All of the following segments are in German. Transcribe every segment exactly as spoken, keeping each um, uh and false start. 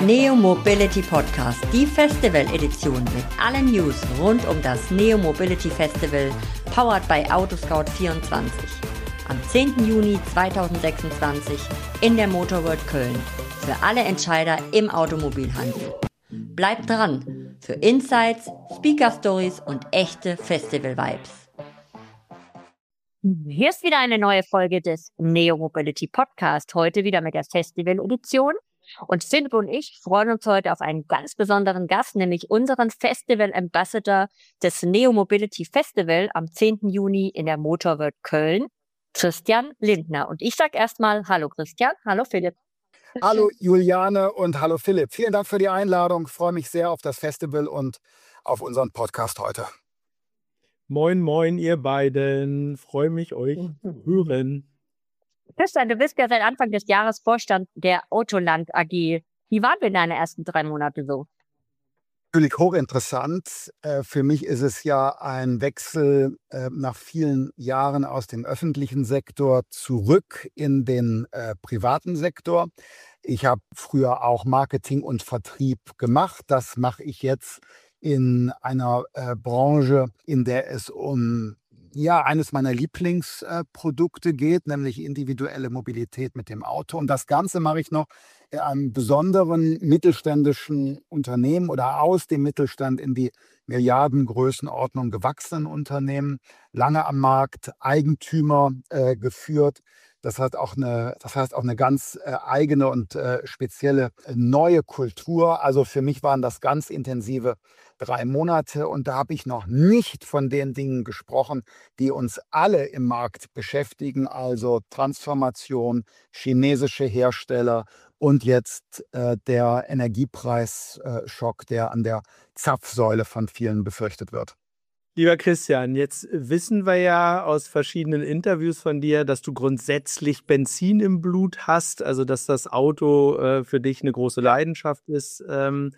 Neo Mobility Podcast, die Festival-Edition mit allen News rund um das Neo Mobility Festival, powered by Autoscout vierundzwanzig. Am zehnten Juni zweitausendsechsundzwanzig in der Motorworld Köln. Für alle Entscheider im Automobilhandel. Bleibt dran für Insights, Speaker-Stories und echte Festival-Vibes. Hier ist wieder eine neue Folge des Neo Mobility Podcast, heute wieder mit der Festival-Edition. Und Philipp und ich freuen uns heute auf einen ganz besonderen Gast, nämlich unseren Festival Ambassador des Neo Mobility Festival am zehnten Juni in der Motorworld Köln, Christian Lindner. Und ich sage erstmal Hallo Christian, hallo Philipp. Hallo Juliane und hallo Philipp. Vielen Dank für die Einladung. Ich freue mich sehr auf das Festival und auf unseren Podcast heute. Moin, moin, ihr beiden. Freue mich, euch zu hören. Christian, du bist ja seit Anfang des Jahres Vorstand der Autoland A G. Wie waren denn deine ersten drei Monate so? Natürlich hochinteressant. Äh, Für mich ist es ja ein Wechsel äh, nach vielen Jahren aus dem öffentlichen Sektor zurück in den äh, privaten Sektor. Ich habe früher auch Marketing und Vertrieb gemacht. Das mache ich jetzt in einer äh, Branche, in der es um ja, eines meiner Lieblingsprodukte geht, nämlich individuelle Mobilität mit dem Auto. Und das Ganze mache ich noch in einem besonderen mittelständischen Unternehmen oder aus dem Mittelstand in die Milliardengrößenordnung gewachsenen Unternehmen, lange am Markt, Eigentümer äh, geführt. Das hat auch eine, das heißt auch eine ganz äh, eigene und äh, spezielle äh, neue Kultur. Also für mich waren das ganz intensive drei Monate und da habe ich noch nicht von den Dingen gesprochen, die uns alle im Markt beschäftigen, also Transformation, chinesische Hersteller und jetzt äh, der Energiepreisschock, der an der Zapfsäule von vielen befürchtet wird. Lieber Christian, jetzt wissen wir ja aus verschiedenen Interviews von dir, dass du grundsätzlich Benzin im Blut hast, also dass das Auto äh, für dich eine große Leidenschaft ist. Ähm,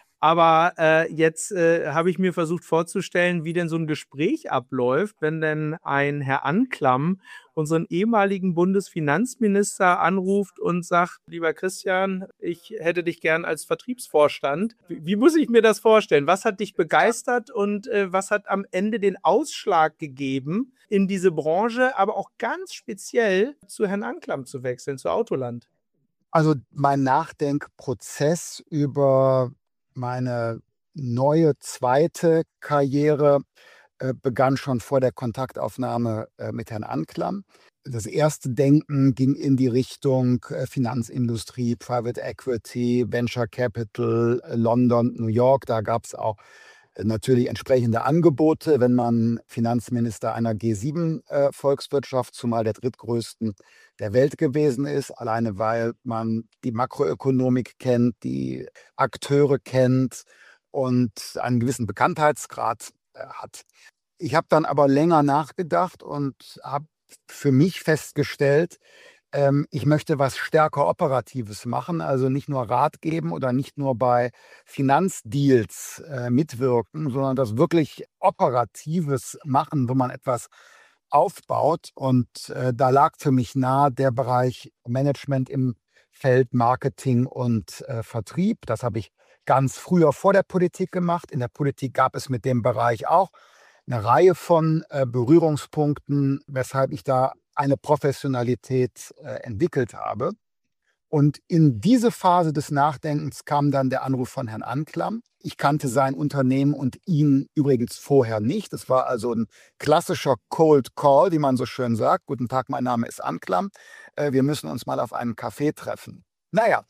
aber äh, jetzt äh, habe ich mir versucht vorzustellen, wie denn so ein Gespräch abläuft, wenn denn ein Herr Anklam unseren ehemaligen Bundesfinanzminister anruft und sagt, lieber Christian, ich hätte dich gern als Vertriebsvorstand. Wie, wie muss ich mir das vorstellen? Was hat dich begeistert und äh, was hat am Ende den Ausschlag gegeben, in diese Branche, aber auch ganz speziell zu Herrn Anklam zu wechseln, zu Autoland? Also mein Nachdenkprozess über meine neue zweite Karriere äh, begann schon vor der Kontaktaufnahme äh, mit Herrn Anklam. Das erste Denken ging in die Richtung äh, Finanzindustrie, Private Equity, Venture Capital, äh, London, New York. Da gab es auch äh, natürlich entsprechende Angebote, wenn man Finanzminister einer G sieben Volkswirtschaft, zumal der drittgrößten der Welt gewesen ist, alleine weil man die Makroökonomik kennt, die Akteure kennt und einen gewissen Bekanntheitsgrad äh, hat. Ich habe dann aber länger nachgedacht und habe für mich festgestellt, ähm, ich möchte was stärker Operatives machen, also nicht nur Rat geben oder nicht nur bei Finanzdeals äh, mitwirken, sondern das wirklich Operatives machen, wo man etwas aufbaut. Und äh, da lag für mich nahe der Bereich Management im Feld Marketing und äh, Vertrieb. Das habe ich ganz früher vor der Politik gemacht. In der Politik gab es mit dem Bereich auch eine Reihe von äh, Berührungspunkten, weshalb ich da eine Professionalität äh, entwickelt habe. Und in diese Phase des Nachdenkens kam dann der Anruf von Herrn Anklam. Ich kannte sein Unternehmen und ihn übrigens vorher nicht. Das war also ein klassischer Cold Call, wie man so schön sagt. Guten Tag, mein Name ist Anklam. Äh, wir müssen uns mal auf einen Kaffee treffen. Naja,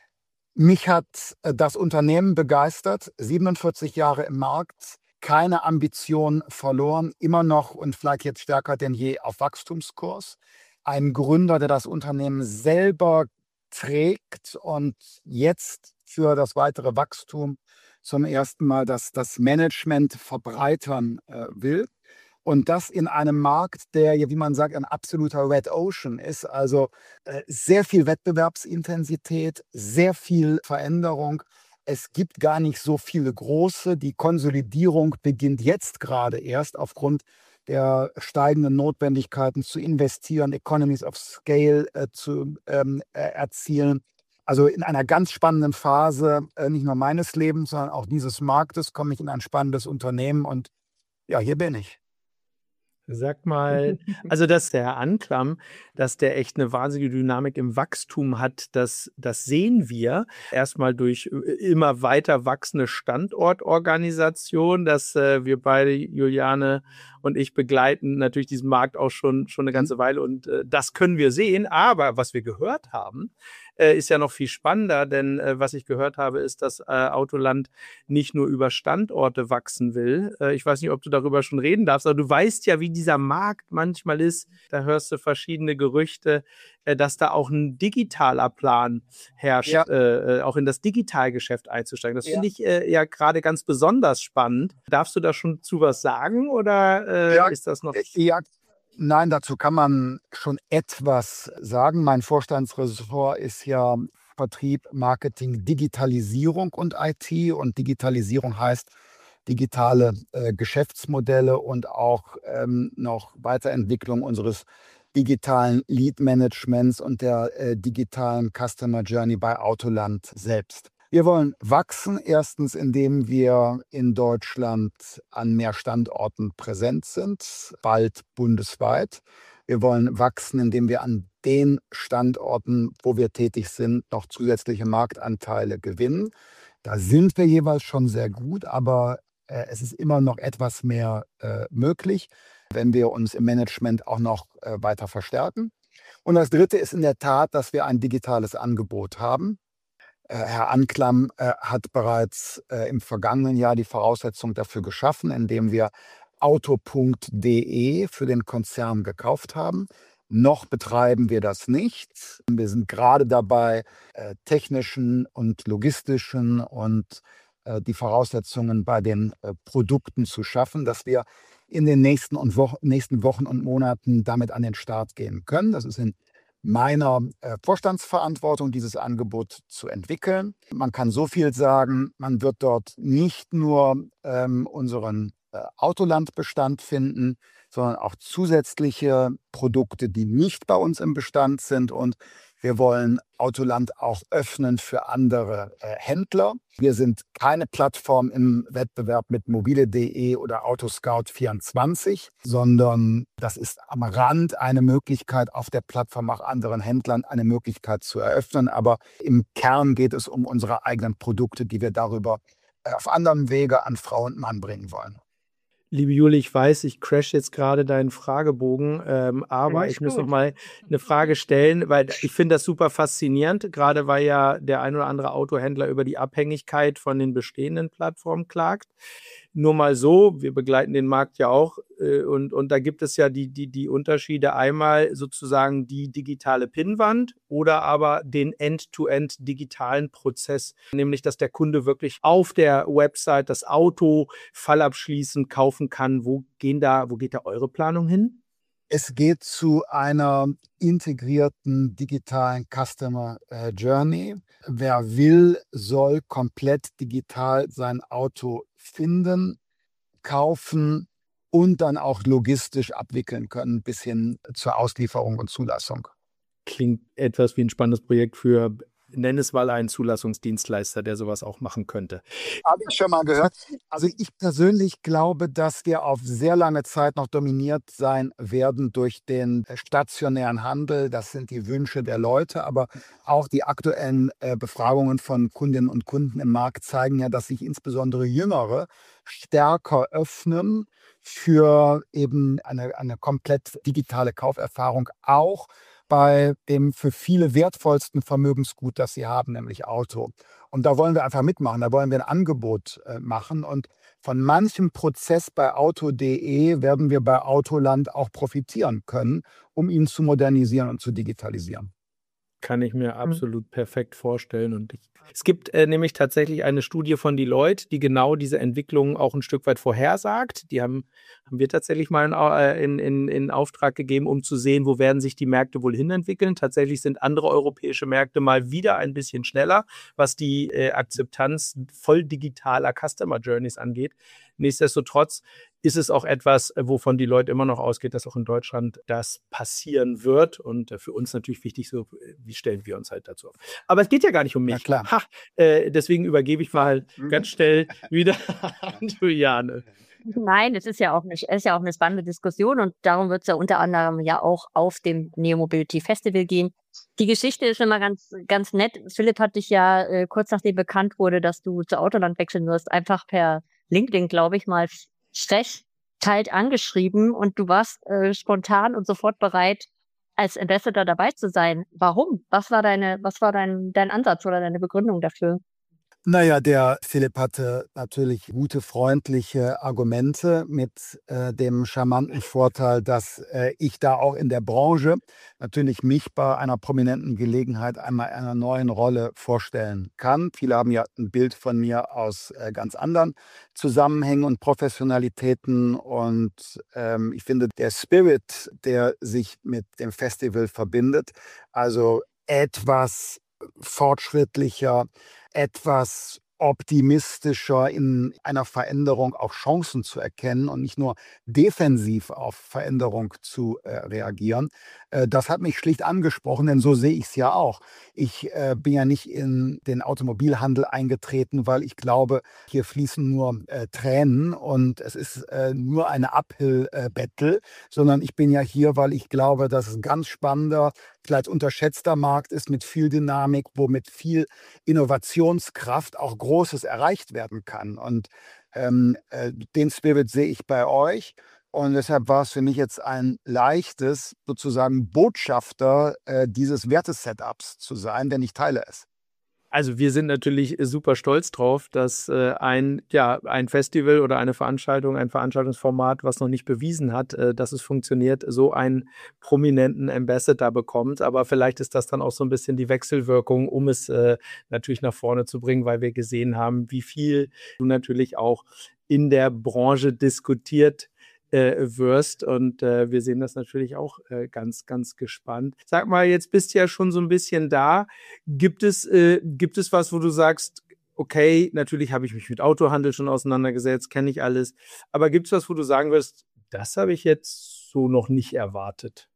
mich hat äh, das Unternehmen begeistert. siebenundvierzig Jahre im Markt, keine Ambition verloren, immer noch und vielleicht jetzt stärker denn je auf Wachstumskurs. Ein Gründer, der das Unternehmen selber trägt und jetzt für das weitere Wachstum zum ersten Mal das, das Management verbreitern äh, will. Und das in einem Markt, der, wie man sagt, ein absoluter Red Ocean ist. Also äh, sehr viel Wettbewerbsintensität, sehr viel Veränderung. Es gibt gar nicht so viele große. Die Konsolidierung beginnt jetzt gerade erst aufgrund der steigenden Notwendigkeiten zu investieren, Economies of Scale äh, zu ähm, äh, erzielen. Also in einer ganz spannenden Phase, äh, nicht nur meines Lebens, sondern auch dieses Marktes, komme ich in ein spannendes Unternehmen und ja, hier bin ich. Sag mal, also dass der Herr Anklam, dass der echt eine wahnsinnige Dynamik im Wachstum hat, das, das sehen wir erstmal durch äh, immer weiter wachsende Standortorganisation, dass äh, wir beide, Juliane und ich, begleiten natürlich diesen Markt auch schon, schon eine ganze Weile und äh, das können wir sehen. Aber was wir gehört haben, äh, ist ja noch viel spannender, denn äh, was ich gehört habe, ist, dass äh, Autoland nicht nur über Standorte wachsen will. Äh, ich weiß nicht, ob du darüber schon reden darfst, aber du weißt ja, wie dieser Markt manchmal ist. Da hörst du verschiedene Gerüchte, äh, dass da auch ein digitaler Plan herrscht, Ja. äh, auch in das Digitalgeschäft einzusteigen. Das Ja. finde ich äh, ja gerade ganz besonders spannend. Darfst du da schon zu was sagen oder äh, Ja. ist das noch? Ja, nein, dazu kann man schon etwas sagen. Mein Vorstandsressort ist ja Vertrieb, Marketing, Digitalisierung und I T. Und Digitalisierung heißt digitale äh, Geschäftsmodelle und auch ähm, noch Weiterentwicklung unseres digitalen Lead-Managements und der äh, digitalen Customer Journey bei Autoland selbst. Wir wollen wachsen, erstens, indem wir in Deutschland an mehr Standorten präsent sind, bald bundesweit. Wir wollen wachsen, indem wir an den Standorten, wo wir tätig sind, noch zusätzliche Marktanteile gewinnen. Da sind wir jeweils schon sehr gut, aber äh, es ist immer noch etwas mehr äh, möglich, wenn wir uns im Management auch noch äh, weiter verstärken. Und das Dritte ist in der Tat, dass wir ein digitales Angebot haben. Äh, Herr Anklam äh, hat bereits äh, im vergangenen Jahr die Voraussetzung dafür geschaffen, indem wir auto punkt de für den Konzern gekauft haben. Noch betreiben wir das nicht. Wir sind gerade dabei, äh, technischen und logistischen und äh, die Voraussetzungen bei den äh, Produkten zu schaffen, dass wir in den nächsten, und Wo- nächsten Wochen und Monaten damit an den Start gehen können. Das ist in meiner äh, Vorstandsverantwortung, dieses Angebot zu entwickeln. Man kann so viel sagen, man wird dort nicht nur ähm, unseren äh, Autolandbestand finden, sondern auch zusätzliche Produkte, die nicht bei uns im Bestand sind. Und wir wollen Autoland auch öffnen für andere äh, Händler. Wir sind keine Plattform im Wettbewerb mit mobile punkt de oder Autoscout vierundzwanzig, sondern das ist am Rand eine Möglichkeit, auf der Plattform auch anderen Händlern eine Möglichkeit zu eröffnen. Aber im Kern geht es um unsere eigenen Produkte, die wir darüber äh, auf anderem Wege an Frau und Mann bringen wollen. Liebe Juli, ich weiß, ich crash jetzt gerade deinen Fragebogen, ähm, aber Alles ich muss gut. noch mal eine Frage stellen, weil ich finde das super faszinierend, gerade weil ja der ein oder andere Autohändler über die Abhängigkeit von den bestehenden Plattformen klagt. Nur mal so, wir begleiten den Markt ja auch äh, und, und da gibt es ja die, die, die Unterschiede, einmal sozusagen die digitale Pinnwand oder aber den End-to-End digitalen Prozess, nämlich dass der Kunde wirklich auf der Website das Auto fallabschließend kaufen kann. Wo gehen da, wo geht da eure Planung hin? Es geht zu einer integrierten digitalen Customer äh, Journey. Wer will, soll komplett digital sein Auto finden, kaufen und dann auch logistisch abwickeln können, bis hin zur Auslieferung und Zulassung. Klingt etwas wie ein spannendes Projekt für, nenn es mal einen Zulassungsdienstleister, der sowas auch machen könnte. Habe ich schon mal gehört. Also ich persönlich glaube, dass wir auf sehr lange Zeit noch dominiert sein werden durch den stationären Handel. Das sind die Wünsche der Leute, aber auch die aktuellen äh, Befragungen von Kundinnen und Kunden im Markt zeigen ja, dass sich insbesondere Jüngere stärker öffnen für eben eine, eine komplett digitale Kauferfahrung, auch bei dem für viele wertvollsten Vermögensgut, das sie haben, nämlich Auto. Und da wollen wir einfach mitmachen, da wollen wir ein Angebot äh, machen. Und von manchem Prozess bei auto punkt de werden wir bei Autoland auch profitieren können, um ihn zu modernisieren und zu digitalisieren. Kann ich mir absolut perfekt vorstellen. Und ich, es gibt äh, nämlich tatsächlich eine Studie von Deloitte, die genau diese Entwicklung auch ein Stück weit vorhersagt. Die haben haben wir tatsächlich mal in, in, in Auftrag gegeben, um zu sehen, wo werden sich die Märkte wohl hinentwickeln. Tatsächlich sind andere europäische Märkte mal wieder ein bisschen schneller, was die äh, Akzeptanz voll digitaler Customer Journeys angeht. Nichtsdestotrotz ist es auch etwas, wovon die Leute immer noch ausgeht, dass auch in Deutschland das passieren wird. Und für uns natürlich wichtig, so wie stellen wir uns halt dazu auf. Aber es geht ja gar nicht um mich. Na klar. Ha, äh, deswegen übergebe ich mal Mhm. ganz schnell wieder an Juliane. Nein, es ist ja auch nicht, es ist ja auch eine spannende Diskussion und darum wird es ja unter anderem ja auch auf dem Neo Mobility Festival gehen. Die Geschichte ist immer ganz, ganz nett. Philipp hat dich ja äh, kurz nachdem bekannt wurde, dass du zu Autoland wechseln wirst, einfach per LinkedIn, glaube ich, mal frech kalt angeschrieben und du warst äh, spontan und sofort bereit, als Ambassador dabei zu sein. Warum? Was war deine, was war dein, dein Ansatz oder deine Begründung dafür? Naja, der Philipp hatte natürlich gute, freundliche Argumente mit äh, dem charmanten Vorteil, dass äh, ich da auch in der Branche natürlich mich bei einer prominenten Gelegenheit einmal einer neuen Rolle vorstellen kann. Viele haben ja ein Bild von mir aus äh, ganz anderen Zusammenhängen und Professionalitäten und ähm, ich finde, der Spirit, der sich mit dem Festival verbindet, also etwas fortschrittlicher, etwas optimistischer in einer Veränderung auch Chancen zu erkennen und nicht nur defensiv auf Veränderung zu äh, reagieren. Äh, das hat mich schlicht angesprochen, denn so sehe ich es ja auch. Ich äh, bin ja nicht in den Automobilhandel eingetreten, weil ich glaube, hier fließen nur äh, Tränen und es ist äh, nur eine Uphill-Battle, sondern ich bin ja hier, weil ich glaube, dass es ein ganz spannender, vielleicht unterschätzter Markt ist mit viel Dynamik, wo mit viel Innovationskraft auch Großes erreicht werden kann. Und ähm, äh, den Spirit sehe ich bei euch. Und deshalb war es für mich jetzt ein leichtes, sozusagen Botschafter äh, dieses Wertesetups zu sein, denn ich teile es. Also wir sind natürlich super stolz drauf, dass äh, ein, ja, ein Festival oder eine Veranstaltung, ein Veranstaltungsformat, was noch nicht bewiesen hat, äh, dass es funktioniert, so einen prominenten Ambassador bekommt. Aber vielleicht ist das dann auch so ein bisschen die Wechselwirkung, um es äh, natürlich nach vorne zu bringen, weil wir gesehen haben, wie viel du natürlich auch in der Branche diskutiert äh, wirst. Und äh, wir sehen das natürlich auch äh, ganz, ganz gespannt. Sag mal, jetzt bist du ja schon so ein bisschen da. Gibt es, äh, gibt es was, wo du sagst, okay, natürlich habe ich mich mit Autohandel schon auseinandergesetzt, kenne ich alles. Aber gibt es was, wo du sagen wirst, das habe ich jetzt so noch nicht erwartet?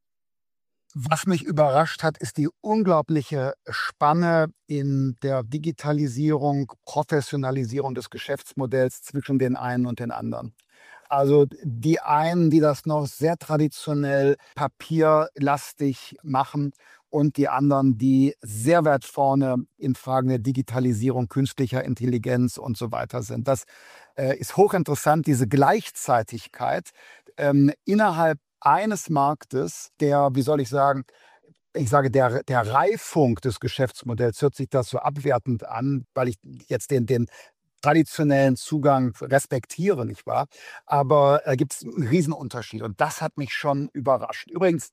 Was mich überrascht hat, ist die unglaubliche Spanne in der Digitalisierung, Professionalisierung des Geschäftsmodells zwischen den einen und den anderen. Also die einen, die das noch sehr traditionell papierlastig machen und die anderen, die sehr weit vorne in Fragen der Digitalisierung, künstlicher Intelligenz und so weiter sind. Das äh, ist hochinteressant, diese Gleichzeitigkeit ähm, innerhalb eines Marktes, der, wie soll ich sagen, ich sage, der, der Reifung des Geschäftsmodells, hört sich das so abwertend an, weil ich jetzt den, den traditionellen Zugang respektiere, nicht wahr? Aber da äh, gibt es einen Riesenunterschied und das hat mich schon überrascht. Übrigens,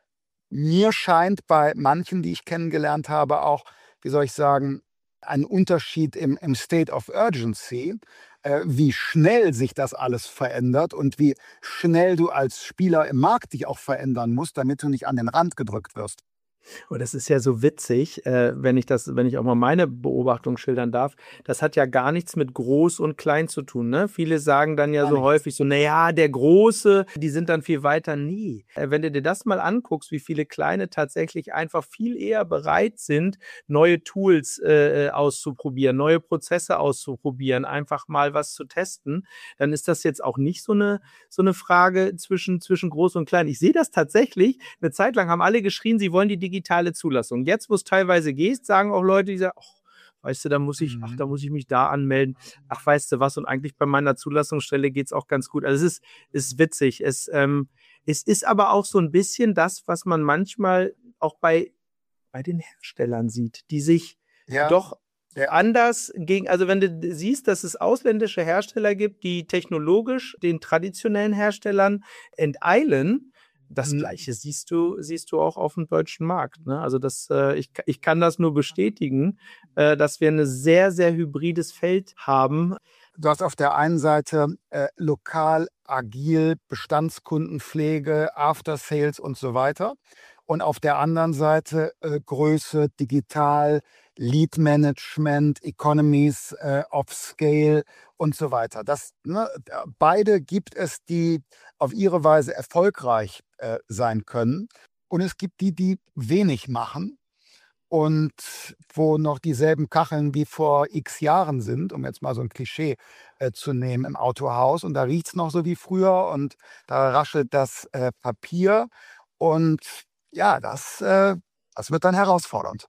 mir scheint bei manchen, die ich kennengelernt habe, auch, wie soll ich sagen, ein Unterschied im, im State of Urgency, äh, wie schnell sich das alles verändert und wie schnell du als Spieler im Markt dich auch verändern musst, damit du nicht an den Rand gedrückt wirst. Und das ist ja so witzig, äh, wenn ich das, wenn ich auch mal meine Beobachtung schildern darf. Das hat ja gar nichts mit groß und klein zu tun, ne? Viele sagen dann ja Gar so nichts. häufig so, naja, der Große, die sind dann viel weiter. Nie. Äh, wenn du dir das mal anguckst, wie viele Kleine tatsächlich einfach viel eher bereit sind, neue Tools äh, auszuprobieren, neue Prozesse auszuprobieren, einfach mal was zu testen, dann ist das jetzt auch nicht so eine, so eine Frage zwischen, zwischen groß und klein. Ich sehe das tatsächlich. Eine Zeit lang haben alle geschrien, sie wollen die digitale Zulassung. Jetzt, wo es teilweise geht, sagen auch Leute, die sagen, oh, weißt du, da muss ich, ach, da muss ich mich da anmelden. Ach, weißt du was? Und eigentlich bei meiner Zulassungsstelle geht es auch ganz gut. Also es ist, ist witzig. Es, ähm, es ist aber auch so ein bisschen das, was man manchmal auch bei, bei den Herstellern sieht, die sich Ja. doch Ja. anders gegen, also wenn du siehst, dass es ausländische Hersteller gibt, die technologisch den traditionellen Herstellern enteilen, das Mhm. Gleiche siehst du, siehst du auch auf dem deutschen Markt. Ne? Also das, äh, ich, ich kann das nur bestätigen, äh, dass wir ein sehr, sehr hybrides Feld haben. Du hast auf der einen Seite äh, lokal, agil, Bestandskundenpflege, After Sales und so weiter. Und auf der anderen Seite äh, Größe, digital, Lead Management, Economies äh, of Scale und so weiter. Das, ne, beide gibt es, die auf ihre Weise erfolgreich äh, sein können. Und es gibt die, die wenig machen und wo noch dieselben Kacheln wie vor x Jahren sind, um jetzt mal so ein Klischee äh, zu nehmen im Autohaus. Und da riecht es noch so wie früher und da raschelt das äh, Papier. Und ja, das, äh, das wird dann herausfordernd.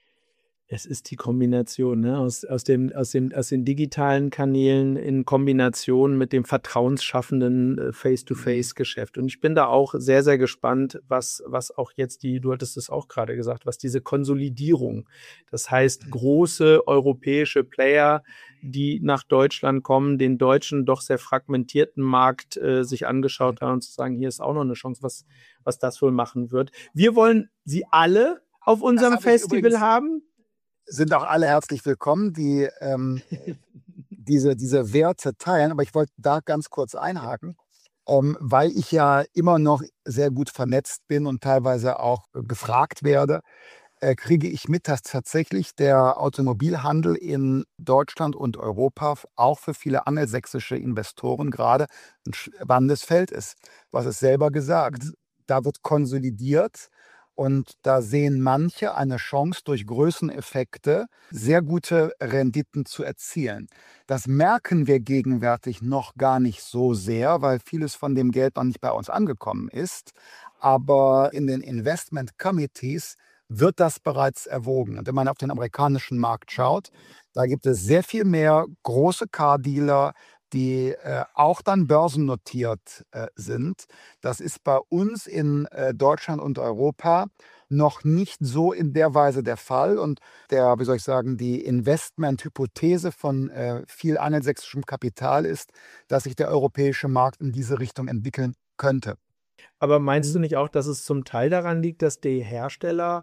Es ist die Kombination, ne, aus, aus, dem, aus, dem, aus den digitalen Kanälen in Kombination mit dem vertrauensschaffenden äh, Face-to-Face-Geschäft. Und ich bin da auch sehr, sehr gespannt, was, was auch jetzt die, du hattest es auch gerade gesagt, was diese Konsolidierung, das heißt große europäische Player, die nach Deutschland kommen, den deutschen doch sehr fragmentierten Markt äh, sich angeschaut haben und zu sagen, hier ist auch noch eine Chance, was, was das wohl machen wird. Wir wollen sie alle auf unserem hab Festival haben. Sind auch alle herzlich willkommen, die ähm, diese, diese Werte teilen. Aber ich wollte da ganz kurz einhaken, ähm, weil ich ja immer noch sehr gut vernetzt bin und teilweise auch äh, gefragt werde, äh, kriege ich mit, dass tatsächlich der Automobilhandel in Deutschland und Europa auch für viele angelsächsische Investoren gerade ein spannendes Feld ist. Du hast es selber gesagt, da wird konsolidiert. Und da sehen manche eine Chance, durch Größeneffekte sehr gute Renditen zu erzielen. Das merken wir gegenwärtig noch gar nicht so sehr, weil vieles von dem Geld noch nicht bei uns angekommen ist. Aber in den Investment Committees wird das bereits erwogen. Und wenn man auf den amerikanischen Markt schaut, da gibt es sehr viel mehr große Car-Dealer, die äh, auch dann börsennotiert äh, sind. Das ist bei uns in äh, Deutschland und Europa noch nicht so in der Weise der Fall. Und der, wie soll ich sagen, die Investmenthypothese von äh, viel angelsächsischem Kapital ist, dass sich der europäische Markt in diese Richtung entwickeln könnte. Aber meinst du nicht auch, dass es zum Teil daran liegt, dass die Hersteller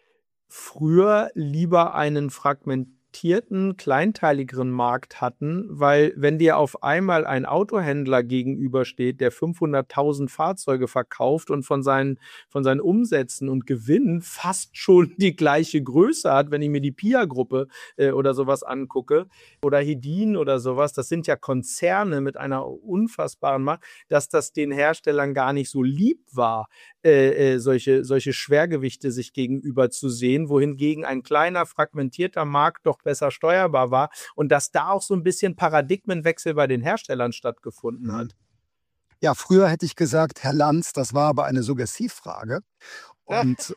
früher lieber einen fragmentierten, kleinteiligeren Markt hatten, weil wenn dir auf einmal ein Autohändler gegenübersteht, der fünfhunderttausend Fahrzeuge verkauft und von seinen, von seinen Umsätzen und Gewinnen fast schon die gleiche Größe hat, wenn ich mir die Pia-Gruppe äh, oder sowas angucke oder Hedin oder sowas, das sind ja Konzerne mit einer unfassbaren Macht, dass das den Herstellern gar nicht so lieb war, äh, äh, solche, solche Schwergewichte sich gegenüber zu sehen, wohingegen ein kleiner, fragmentierter Markt doch besser steuerbar war und dass da auch so ein bisschen Paradigmenwechsel bei den Herstellern stattgefunden hat. Ja, früher hätte ich gesagt, Herr Lanz, das war aber eine Suggestivfrage. Und,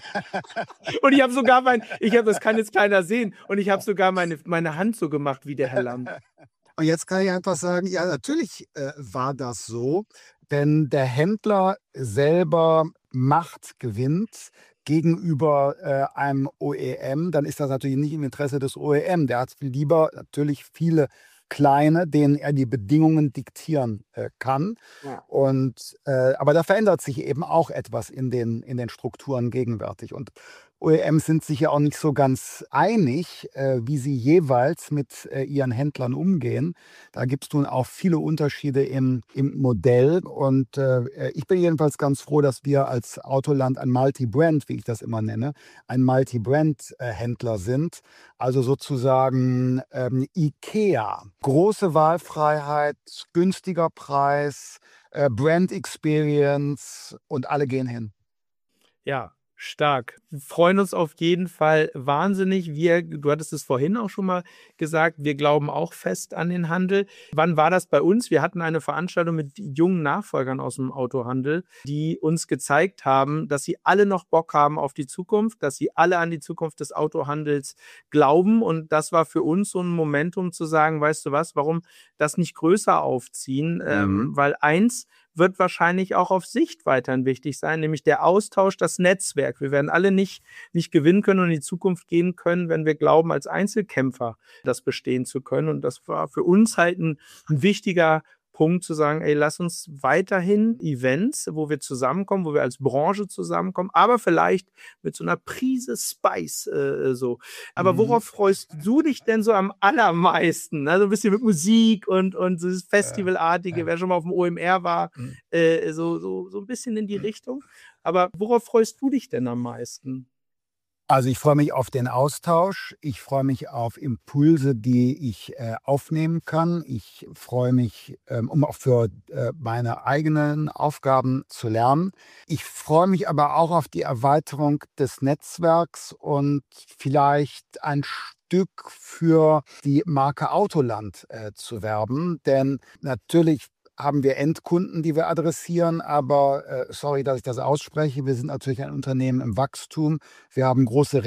und ich habe sogar mein, ich habe, das kann jetzt keiner sehen, und ich habe sogar meine, meine Hand so gemacht wie der Herr Lanz. Und jetzt kann ich einfach sagen, ja, natürlich äh, war das so, denn der Händler selber Macht gewinnt gegenüber äh, einem O E M, dann ist das natürlich nicht im Interesse des O E M. Der hat lieber natürlich viele Kleine, denen er die Bedingungen diktieren äh, kann. Ja. Und, äh, aber da verändert sich eben auch etwas in den, in den Strukturen gegenwärtig. Und O E Ms sind sich ja auch nicht so ganz einig, äh, wie sie jeweils mit äh, ihren Händlern umgehen. Da gibt es nun auch viele Unterschiede im, im Modell. Und äh, ich bin jedenfalls ganz froh, dass wir als Autoland ein Multi-Brand, wie ich das immer nenne, ein Multi-Brand-Händler äh, sind. Also sozusagen ähm, IKEA. Große Wahlfreiheit, günstiger Preis, äh, Brand Experience und alle gehen hin. Ja. Stark. Wir freuen uns auf jeden Fall wahnsinnig. Wir, du hattest es vorhin auch schon mal gesagt, wir glauben auch fest an den Handel. Wann war das bei uns? Wir hatten eine Veranstaltung mit jungen Nachfolgern aus dem Autohandel, die uns gezeigt haben, dass sie alle noch Bock haben auf die Zukunft, dass sie alle an die Zukunft des Autohandels glauben. Und das war für uns so ein Momentum zu sagen, weißt du was, warum das nicht größer aufziehen? Mhm. Ähm, weil eins wird wahrscheinlich auch auf Sicht weiterhin wichtig sein, nämlich der Austausch, das Netzwerk. Wir werden alle nicht, nicht gewinnen können und in die Zukunft gehen können, wenn wir glauben, als Einzelkämpfer das bestehen zu können. Und das war für uns halt ein, ein wichtiger Punkt zu sagen, ey, lass uns weiterhin Events, wo wir zusammenkommen, wo wir als Branche zusammenkommen, aber vielleicht mit so einer Prise Spice äh, so. Aber Mhm. worauf freust du dich denn so am allermeisten? Also ein bisschen mit Musik und, und so das Festivalartige, ja. wer schon mal auf dem O M R war, Mhm. äh, so, so, so ein bisschen in die Richtung. Aber worauf freust du dich denn am meisten? Also ich freue mich auf den Austausch. Ich freue mich auf Impulse, die ich äh, aufnehmen kann. Ich freue mich, ähm, um auch für äh, meine eigenen Aufgaben zu lernen. Ich freue mich aber auch auf die Erweiterung des Netzwerks und vielleicht ein Stück für die Marke Autoland äh, zu werben. Denn natürlich haben wir Endkunden, die wir adressieren, aber äh, sorry, dass ich das ausspreche, wir sind natürlich ein Unternehmen im Wachstum. Wir haben große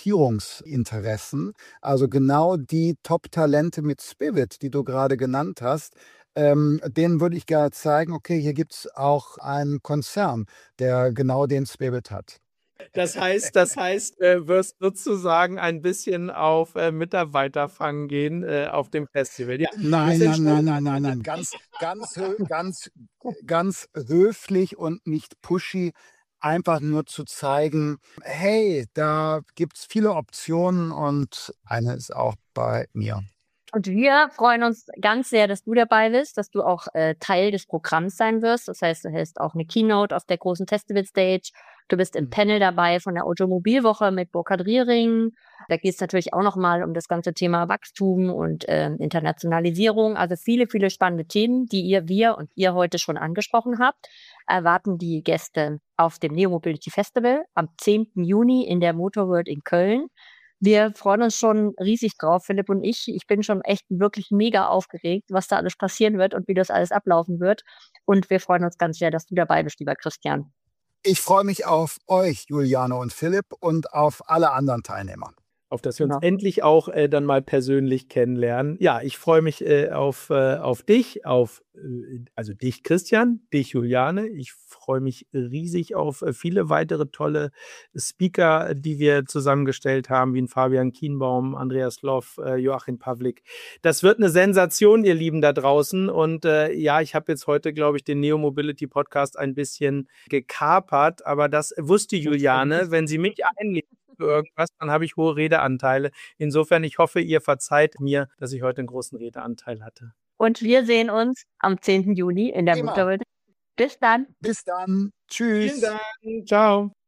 Rekrutierungsinteressen, also genau die Top-Talente mit Spirit, die du gerade genannt hast, ähm, denen würde ich gerne zeigen, okay, hier gibt es auch einen Konzern, der genau den Spirit hat. Das heißt, das heißt, äh, wirst sozusagen ein bisschen auf äh, Mitarbeiterfang gehen äh, auf dem Festival. Ja, Nein, das nein, nein, nein, nein, nein. Ganz, ganz, hö- ganz, ganz höflich und nicht pushy. Einfach nur zu zeigen, hey, da gibt es viele Optionen und eine ist auch bei mir. Und wir freuen uns ganz sehr, dass du dabei bist, dass du auch äh, Teil des Programms sein wirst. Das heißt, du hältst auch eine Keynote auf der großen Festival Stage. Du bist im Panel dabei von der Automobilwoche mit Burkhard Riering. Da geht es natürlich auch nochmal um das ganze Thema Wachstum und äh, Internationalisierung. Also viele, viele spannende Themen, die ihr, wir und ihr heute schon angesprochen habt, erwarten die Gäste auf dem Neo Mobility Festival am zehnten Juni in der Motor World in Köln. Wir freuen uns schon riesig drauf, Philipp und ich. Ich bin schon echt wirklich mega aufgeregt, was da alles passieren wird und wie das alles ablaufen wird. Und wir freuen uns ganz sehr, dass du dabei bist, lieber Christian. Ich freue mich auf euch, Juliane und Philipp, und auf alle anderen Teilnehmer. Auf dass wir uns Genau. endlich auch äh, dann mal persönlich kennenlernen. Ja, ich freue mich äh, auf, äh, auf dich, auf äh, also dich, Christian, dich, Juliane. Ich freue mich riesig auf äh, viele weitere tolle Speaker, die wir zusammengestellt haben, wie ein Fabian Kienbaum, Andreas Loff, äh, Joachim Pawlik. Das wird eine Sensation, ihr Lieben da draußen. Und äh, ja, ich habe jetzt heute, glaube ich, den Neo Mobility Podcast ein bisschen gekapert, aber das wusste Juliane, wenn sie mich einlädt für irgendwas, dann habe ich hohe Redeanteile. Insofern, ich hoffe, ihr verzeiht mir, dass ich heute einen großen Redeanteil hatte. Und wir sehen uns am zehnten Juni in der Prima. Motor World. Bis dann. Bis dann. Tschüss. Vielen Dank. Ciao.